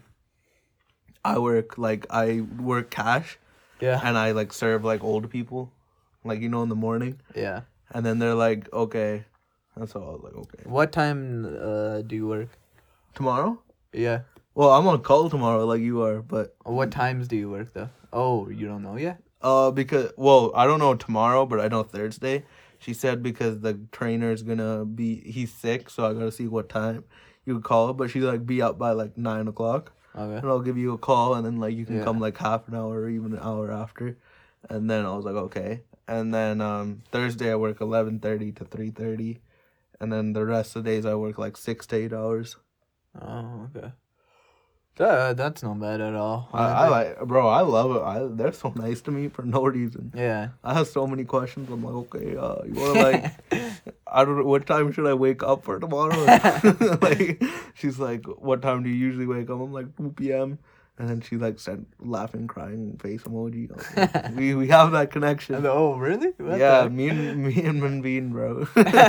Speaker 2: I work like I work cash
Speaker 1: Yeah.
Speaker 2: and I like serve like old people, like you know in the morning,
Speaker 1: Yeah.
Speaker 2: and then they're like okay, that's all. I was like okay.
Speaker 1: What time uh, do you work?
Speaker 2: Tomorrow?
Speaker 1: Yeah.
Speaker 2: Well, I'm on call tomorrow like you are, but
Speaker 1: What times do you work though? Oh, you don't know yet?
Speaker 2: Uh, because well, I don't know tomorrow, but I know Thursday. She said because the trainer's gonna be he's sick, so I gotta see what time you would call. But she's like be up by like nine o'clock,
Speaker 1: Okay.
Speaker 2: and I'll give you a call, and then like you can
Speaker 1: Yeah.
Speaker 2: come like half an hour or even an hour after. And then I was like okay. And then um Thursday I work eleven thirty to three thirty, and then the rest of the days I work like six to eight hours.
Speaker 1: Oh, okay. That, that's not bad at all.
Speaker 2: I, I like bro, I love it. I they're so nice to me for no reason.
Speaker 1: Yeah.
Speaker 2: I have so many questions. I'm like, okay, uh, you wanna like, I don't know, what time should I wake up for tomorrow? Like, she's like, what time do you usually wake up? I'm like, two p.m. And then she like sent laughing, crying face emoji. I was like, we we have that connection.
Speaker 1: Oh, really? What
Speaker 2: Yeah,
Speaker 1: the-
Speaker 2: me and me and Manveen, bro.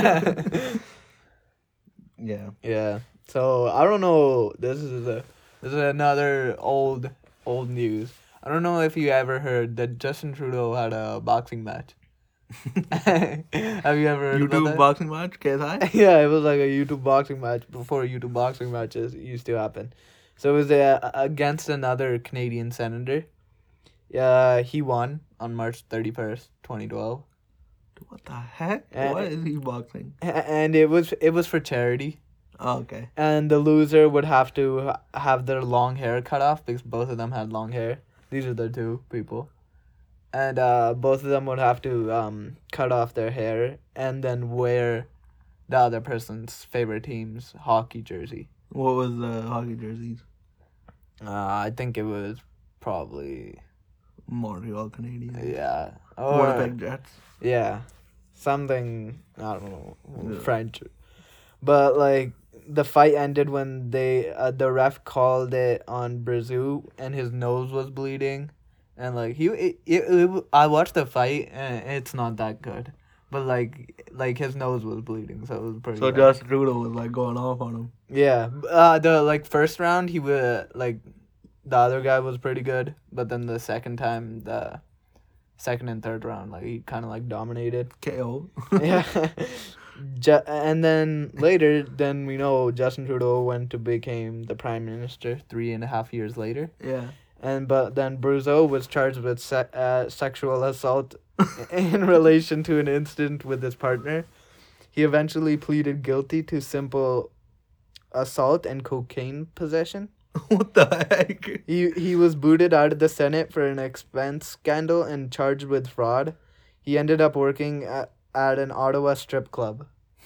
Speaker 2: Yeah.
Speaker 1: Yeah. So I don't know. This is a this is another old old news. I don't know if you ever heard that Justin Trudeau had a boxing match. Have you ever heard about
Speaker 2: YouTube
Speaker 1: that?
Speaker 2: boxing match, K S I?
Speaker 1: Yeah, it was like a YouTube boxing match before YouTube boxing matches used to happen. So it was uh, against another Canadian senator. Yeah, he won on March thirty-first, twenty twelve.
Speaker 2: What the heck?
Speaker 1: Uh,
Speaker 2: What is he boxing?
Speaker 1: A- And it was it was for charity.
Speaker 2: Oh, okay.
Speaker 1: And the loser would have to ha- have their long hair cut off because both of them had long hair. These are the two people. And uh, both of them would have to um, cut off their hair and then wear the other person's favorite team's hockey jersey.
Speaker 2: What was the hockey jerseys?
Speaker 1: Uh, I think it was probably,
Speaker 2: Montreal Canadiens.
Speaker 1: yeah. Or,
Speaker 2: Winnipeg Jets.
Speaker 1: yeah. Something, I don't know,
Speaker 2: Yeah.
Speaker 1: French. But, like, the fight ended when they uh, the ref called it on Brazil and his nose was bleeding. And, like, he it, it, it, I watched the fight and it's not that good. But, like, like his nose was bleeding, so it was pretty
Speaker 2: So
Speaker 1: bad.
Speaker 2: Justin Trudeau was like going off on him.
Speaker 1: Yeah. Uh, the, like, first round, he was, like, the other guy was pretty good. But then the second time, the second and third round, like, he kind of, like, dominated.
Speaker 2: K O.
Speaker 1: Yeah. Ju- and then later, then we know Justin Trudeau went to became the prime minister three and a half years later.
Speaker 2: Yeah.
Speaker 1: And but then Bruzo was charged with se- uh, sexual assault in relation to an incident with his partner. He eventually pleaded guilty to simple assault and cocaine possession.
Speaker 2: What the heck?
Speaker 1: He he was booted out of the Senate for an expense scandal and charged with fraud. He ended up working at, at an Ottawa strip club.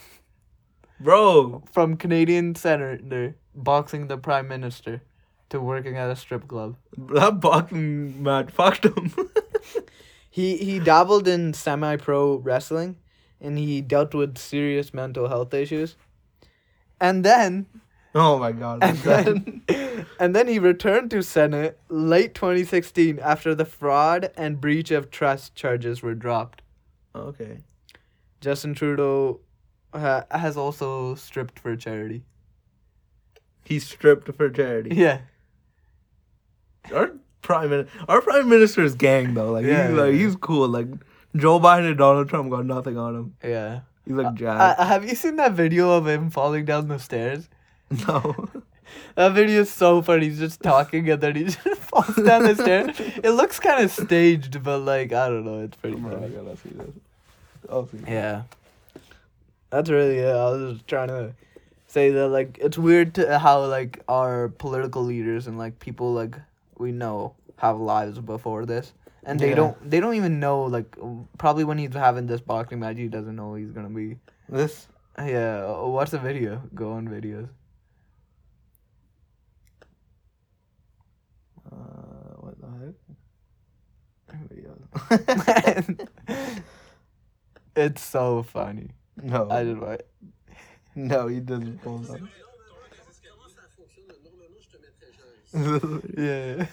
Speaker 2: Bro.
Speaker 1: From Canadian senator boxing the prime minister to working at a strip club.
Speaker 2: That boxing match fucked him.
Speaker 1: He he dabbled in semi-pro wrestling, and he dealt with serious mental health issues. And then,
Speaker 2: Oh my god.
Speaker 1: and then, and then he returned to Senate late twenty sixteen after the fraud and breach of trust charges were dropped.
Speaker 2: Okay.
Speaker 1: Justin Trudeau ha- has also stripped for charity.
Speaker 2: He stripped for charity.
Speaker 1: Yeah.
Speaker 2: Our prime Min- our prime minister is gang though. Like,
Speaker 1: Yeah,
Speaker 2: he's, like
Speaker 1: yeah.
Speaker 2: he's cool. Like Joe Biden and Donald Trump got nothing on him.
Speaker 1: Yeah.
Speaker 2: He's like Jack.
Speaker 1: Uh, have you seen that video of him falling down the stairs?
Speaker 2: No.
Speaker 1: That video is so funny. He's just talking and then he just falls down the stairs. It looks kind of staged, but like, I don't know. It's pretty
Speaker 2: Bro, I
Speaker 1: funny.
Speaker 2: gotta see this. I'll see.
Speaker 1: Yeah. That's really it. I was just trying to say that, like, it's weird to how, like, our political leaders and, like, people, like, we know have lives before this. And they
Speaker 2: Yeah.
Speaker 1: don't, they don't even know, like, probably when he's having this boxing match, he doesn't know he's gonna be.
Speaker 2: This.
Speaker 1: Yeah, uh, watch the video. Go on videos.
Speaker 2: Uh, what the heck? Videos.
Speaker 1: It's so funny.
Speaker 2: No.
Speaker 1: I just like.
Speaker 2: No, he doesn't pull it up.
Speaker 1: Yeah.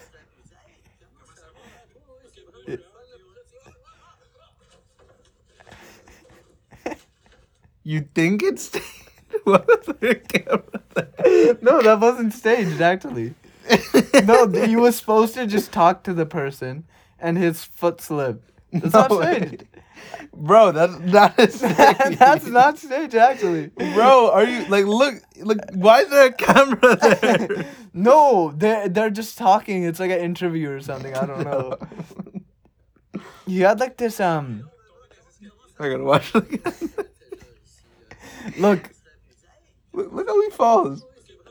Speaker 2: You think it's staged? What is the camera there?
Speaker 1: No, that wasn't staged, actually. No, th- he was supposed to just talk to the person, and his foot slipped. That's
Speaker 2: No
Speaker 1: not
Speaker 2: way.
Speaker 1: staged.
Speaker 2: Bro, that's that is staged.
Speaker 1: That's not staged, actually.
Speaker 2: Bro, are you like look look why is there a camera there?
Speaker 1: No, they're they're just talking. It's like an interview or something. I don't know. He had like this um.
Speaker 2: I gotta watch it again.
Speaker 1: Look,
Speaker 2: Look, look how he falls.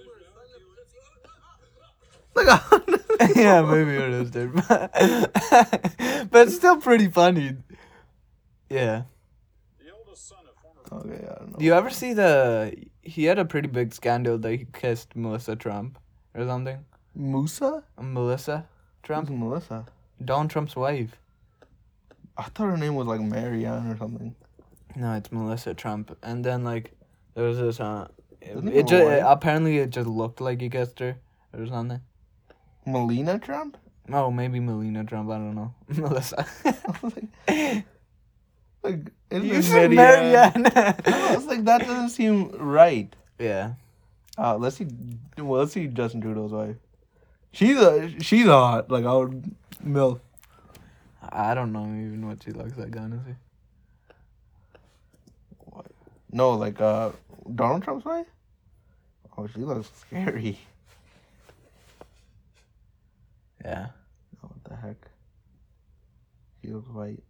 Speaker 2: Look how
Speaker 1: yeah, maybe it is, dude. But it's still pretty funny. Yeah.
Speaker 2: Okay, I don't know.
Speaker 1: Do you ever see the? He had a pretty big scandal that he kissed Melissa Trump or something.
Speaker 2: Musa?
Speaker 1: Melissa Trump,
Speaker 2: Who's Melissa?
Speaker 1: Donald Trump's wife.
Speaker 2: I thought her name was like Marianne or something.
Speaker 1: No, it's Melissa Trump. And then like there was this. Uh, it,
Speaker 2: Isn't
Speaker 1: it
Speaker 2: it
Speaker 1: just
Speaker 2: white?
Speaker 1: apparently it just looked like he kissed her or something.
Speaker 2: Melina Trump?
Speaker 1: Oh, maybe Melina Trump. I don't know. Melissa.
Speaker 2: like, like isn't
Speaker 1: You
Speaker 2: it
Speaker 1: said
Speaker 2: Marianne?
Speaker 1: Marianne.
Speaker 2: I was like, that doesn't seem right.
Speaker 1: Yeah.
Speaker 2: Uh, let's see. Well, let's see Justin Trudeau's wife. She's a she's a hot like I would milf.
Speaker 1: I don't know even what she looks like, honestly.
Speaker 2: No, like uh, Donald Trump's wife. Oh, she looks scary.
Speaker 1: Yeah.
Speaker 2: Oh, what the heck? She looks white.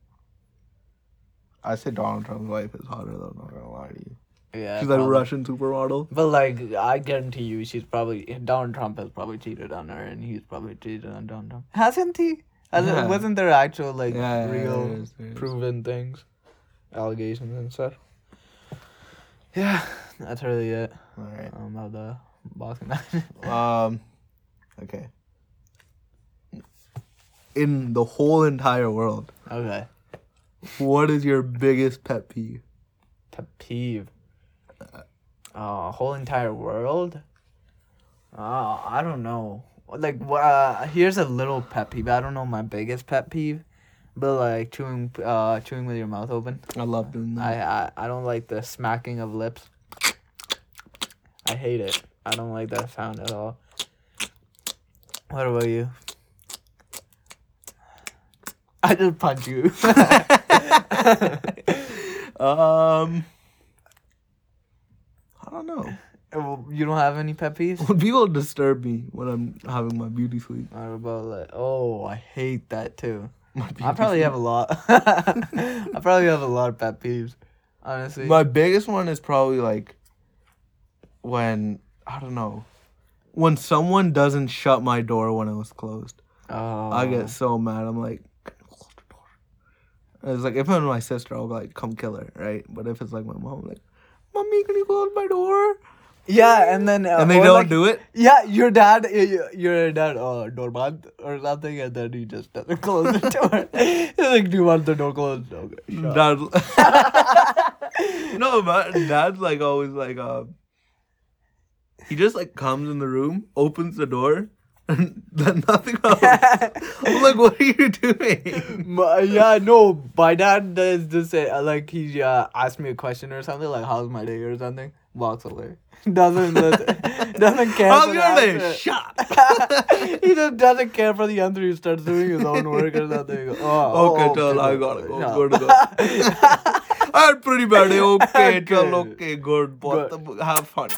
Speaker 2: I say Donald Trump's wife is hotter though. Not gonna lie to you.
Speaker 1: Yeah.
Speaker 2: She's like a
Speaker 1: probably.
Speaker 2: Russian supermodel.
Speaker 1: But like, I guarantee you, she's probably Donald Trump has probably cheated on her, and he's probably cheated on Donald Trump. Hasn't he? Has
Speaker 2: Yeah.
Speaker 1: it, wasn't there actual like
Speaker 2: Yeah, yeah,
Speaker 1: real
Speaker 2: there is, there is.
Speaker 1: proven things, allegations and stuff? Yeah, that's really it.
Speaker 2: All right.
Speaker 1: Um, about the boxing match.
Speaker 2: Um, okay. In the whole entire world,
Speaker 1: Okay.
Speaker 2: what is your biggest pet peeve?
Speaker 1: Pet peeve. Uh, whole entire world. Uh, I don't know. Like, uh, here's a little pet peeve. I don't know my biggest pet peeve, but like chewing, uh, chewing with your mouth open.
Speaker 2: I love doing that.
Speaker 1: I, I, I don't like the smacking of lips. I hate it. I don't like that sound at all. What about you? I just punch you.
Speaker 2: um, I don't know.
Speaker 1: You don't have any pet peeves?
Speaker 2: When people disturb me when I'm having my beauty sleep,
Speaker 1: What about like? Oh, I hate that too.
Speaker 2: my beauty
Speaker 1: I probably
Speaker 2: sleep.
Speaker 1: have a lot. I probably have a lot of pet peeves. Honestly.
Speaker 2: My biggest one is probably like when I don't know, when someone doesn't shut my door when it was closed.
Speaker 1: Oh.
Speaker 2: I get so mad. I'm like, "Can you close the door?" And it's like if it's my sister, I'll be like, come kill her, right? But if it's like my mom, I'm like, mommy, can you close my door?
Speaker 1: Yeah, and then uh,
Speaker 2: And they
Speaker 1: or
Speaker 2: don't
Speaker 1: like,
Speaker 2: do it.
Speaker 1: Yeah, your dad, y- y- your dad, oh, door band or something, and then he just doesn't close the door. He's like, do you want the door closed? Okay, sure.
Speaker 2: Dad, no, my dad's like always like, uh, he just like comes in the room, opens the door, and then nothing else. I'm like, what are you doing?
Speaker 1: My, yeah, no, my dad does this, uh, like, he uh, asked me a question or something, like, how's my day or something, walks away. Doesn't listen, doesn't care
Speaker 2: How's
Speaker 1: for the
Speaker 2: your day?
Speaker 1: answer.
Speaker 2: Shut.
Speaker 1: He just doesn't care for the answer. He starts doing his own work or something. Oh,
Speaker 2: Okay,
Speaker 1: oh,
Speaker 2: tell I
Speaker 1: okay,
Speaker 2: gotta go.
Speaker 1: yeah.
Speaker 2: Good to go. I had pretty bad day. Okay, tell
Speaker 1: Good.
Speaker 2: okay, good. But the, have fun.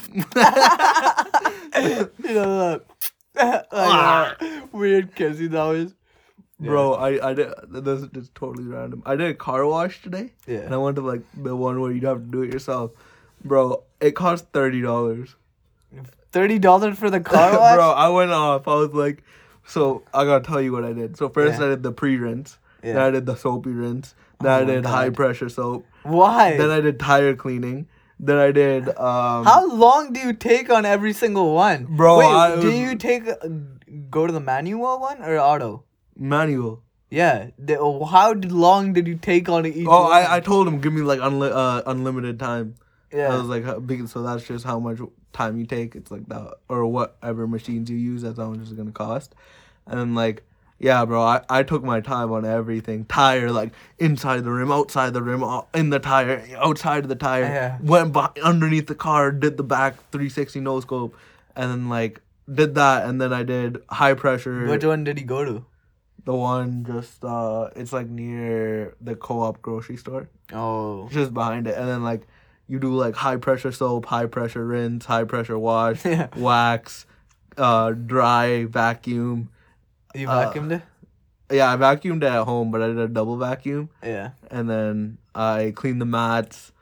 Speaker 1: You know, like, uh, weird kissy noise.
Speaker 2: Bro, I, I did, this is just totally random. I did a car wash today.
Speaker 1: Yeah.
Speaker 2: And I went to like the one where you'd have to do it yourself. Bro, it cost thirty dollars.
Speaker 1: Thirty dollars for the car wash?
Speaker 2: Bro, I went off. I was like, so I gotta tell you what I did. So first
Speaker 1: Yeah.
Speaker 2: I did the pre-rinse.
Speaker 1: Yeah.
Speaker 2: Then I did the soapy rinse. Then
Speaker 1: Oh
Speaker 2: I
Speaker 1: my
Speaker 2: did
Speaker 1: God.
Speaker 2: high pressure soap.
Speaker 1: Why?
Speaker 2: Then I did tire cleaning. Then I did um
Speaker 1: How long do you take on every single one?
Speaker 2: Bro,
Speaker 1: Wait,
Speaker 2: I
Speaker 1: do
Speaker 2: was-
Speaker 1: you take uh, go to the manual one or auto?
Speaker 2: manual.
Speaker 1: Yeah. The, oh, how d- long did you take on each
Speaker 2: Oh,
Speaker 1: one?
Speaker 2: I, I told him give me like unli- uh, unlimited time.
Speaker 1: yeah.
Speaker 2: I was like, uh, because so that's just how much time you take. It's like that, or whatever machines you use. That's how much it's gonna cost. And then like, yeah, bro, I, I took my time on everything. Tire, like inside the rim, outside the rim, uh, in the tire, outside of the tire.
Speaker 1: Yeah.
Speaker 2: Went by, underneath the car, did the back three sixty no scope, and then like did that, and then I did high pressure.
Speaker 1: Which one did he go to?
Speaker 2: The one just uh, it's like near the Co-op grocery store.
Speaker 1: Oh.
Speaker 2: Just behind it, and then like you do like high pressure soap, high pressure rinse, high pressure wash,
Speaker 1: Yeah.
Speaker 2: wax, uh, dry vacuum.
Speaker 1: You
Speaker 2: Uh,
Speaker 1: vacuumed it?
Speaker 2: Yeah, I vacuumed it at home, but I did a double vacuum,
Speaker 1: Yeah.
Speaker 2: and then I cleaned the mats,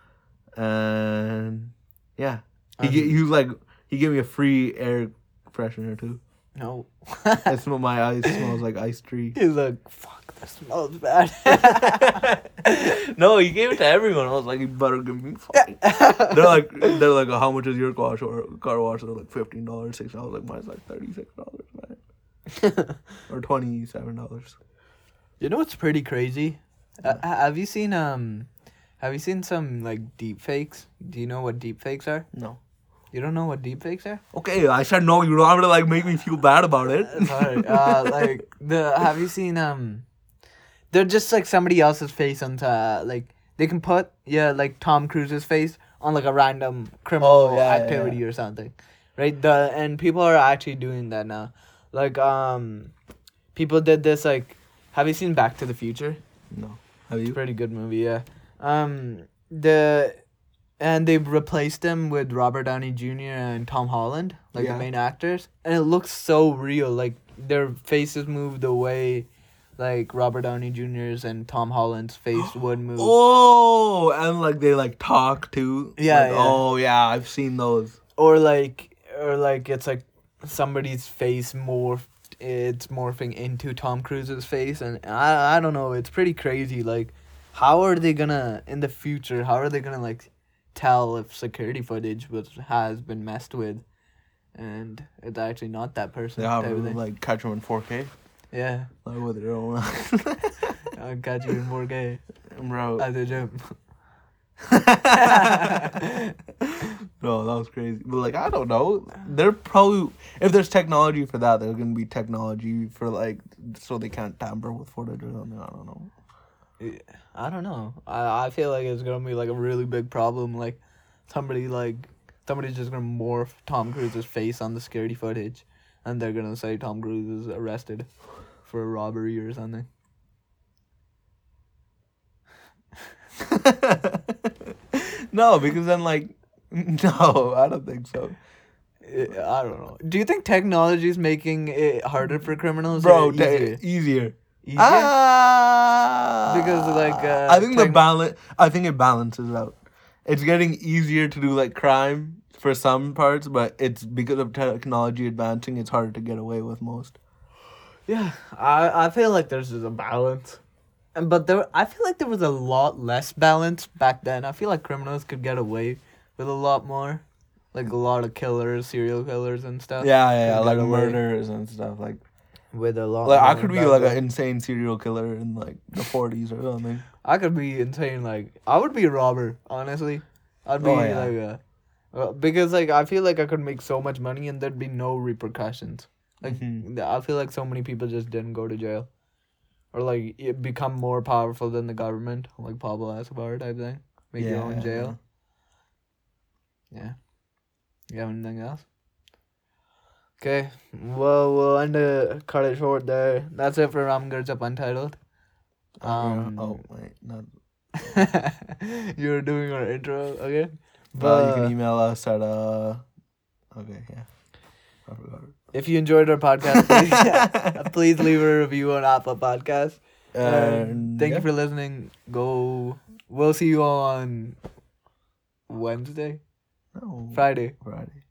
Speaker 2: and yeah, he
Speaker 1: Um,
Speaker 2: ge- he was like he gave me a free air freshener too.
Speaker 1: No.
Speaker 2: It smell my eyes smells like ice tree.
Speaker 1: He's like, fuck, that smells bad.
Speaker 2: No, he gave it to everyone. I was like, you better give me fucking. They're like, they're like, how much is your car wash or car wash? They're like fifteen dollars, six. I was like, mine's like thirty six dollars, man, or twenty seven dollars.
Speaker 1: You know what's pretty crazy? Uh, ha- have you seen um, have you seen some like deep fakes? Do you know what deep fakes are?
Speaker 2: No.
Speaker 1: You don't know what deep fakes are?
Speaker 2: Okay, I said no. You don't have to like make me feel bad about it.
Speaker 1: Sorry. Uh, like the have you seen um, they're just like somebody else's face onto uh, like they can put yeah like Tom Cruise's face on like a random criminal
Speaker 2: Oh, yeah, yeah,
Speaker 1: activity or something, right? The and people are actually doing that now. Like um, people did this like. Have you seen Back to the Future?
Speaker 2: No. Have
Speaker 1: It's a
Speaker 2: you?
Speaker 1: pretty good movie, yeah. Um, the and they replaced them with Robert Downey Junior and Tom Holland, like
Speaker 2: Yeah.
Speaker 1: the main actors, and it looks so real. Like their faces move the way, like Robert Downey Junior's and Tom Holland's face would move.
Speaker 2: Oh, and like they like talk too.
Speaker 1: Yeah,
Speaker 2: Like,
Speaker 1: yeah.
Speaker 2: Oh yeah, I've seen those.
Speaker 1: Or like, or like it's like somebody's face morphed. It's morphing into Tom Cruise's face, and I I don't know. It's pretty crazy. Like, how are they gonna in the future? How are they gonna like tell if security footage was has been messed with, and it's actually not that person?
Speaker 2: They have
Speaker 1: type of
Speaker 2: to
Speaker 1: thing.
Speaker 2: like catch them in four K.
Speaker 1: Yeah,
Speaker 2: Like with their own.
Speaker 1: I'll catch you in four K
Speaker 2: Bro.
Speaker 1: at the gym.
Speaker 2: No, that was crazy. But like, I don't know. They're probably if there's technology for that, there's gonna be technology for like so they can't tamper with footage or something. I don't know.
Speaker 1: I don't know. I I feel like it's gonna be like a really big problem. Like somebody like somebody's just gonna morph Tom Cruise's face on the security footage, and they're gonna say Tom Cruise is arrested for a robbery or something.
Speaker 2: No, because then like, no, I don't think so.
Speaker 1: I I don't know. Do you think technology is making it harder for criminals?
Speaker 2: Bro,
Speaker 1: or
Speaker 2: te-
Speaker 1: easier?
Speaker 2: easier.
Speaker 1: Easier?
Speaker 2: Ah,
Speaker 1: Because, like, uh,
Speaker 2: I think the
Speaker 1: techn-
Speaker 2: balance. I think it balances out. it's getting easier to do like crime for some parts, but it's because of technology advancing, it's harder to get away with most.
Speaker 1: Yeah, I I feel like there's just a balance, and but there I feel like there was a lot less balance back then. I feel like criminals could get away with a lot more, like a lot of killers, serial killers, and stuff.
Speaker 2: Yeah, yeah, yeah,
Speaker 1: could
Speaker 2: like
Speaker 1: get away
Speaker 2: murders and stuff. Like,
Speaker 1: with a lot.
Speaker 2: like I
Speaker 1: more
Speaker 2: could be
Speaker 1: back
Speaker 2: like
Speaker 1: then.
Speaker 2: an insane serial killer in like the forties or something.
Speaker 1: I could be insane. Like I would be a robber. Honestly, I'd be
Speaker 2: Oh, yeah.
Speaker 1: like a, uh, because like I feel like I could make so much money and there'd be no repercussions. Like
Speaker 2: Mhm.
Speaker 1: th- I feel like so many people just didn't go to jail, or like it become more powerful than the government, like Pablo Escobar type thing. Make your own
Speaker 2: Yeah.
Speaker 1: jail. Yeah. You have anything else? Okay. Well, we'll end it. Cut it short there. That's it for Ram Girls Up Untitled. Um,
Speaker 2: oh wait, not.
Speaker 1: you were doing our intro again.
Speaker 2: Well, you
Speaker 1: But
Speaker 2: can email us at uh. Okay, yeah. I forgot it.
Speaker 1: if you enjoyed our podcast, please, please leave a review on Apple Podcasts. And
Speaker 2: And
Speaker 1: thank
Speaker 2: yeah.
Speaker 1: you for listening. Go. We'll see you on Wednesday,
Speaker 2: No,
Speaker 1: Friday.
Speaker 2: Friday.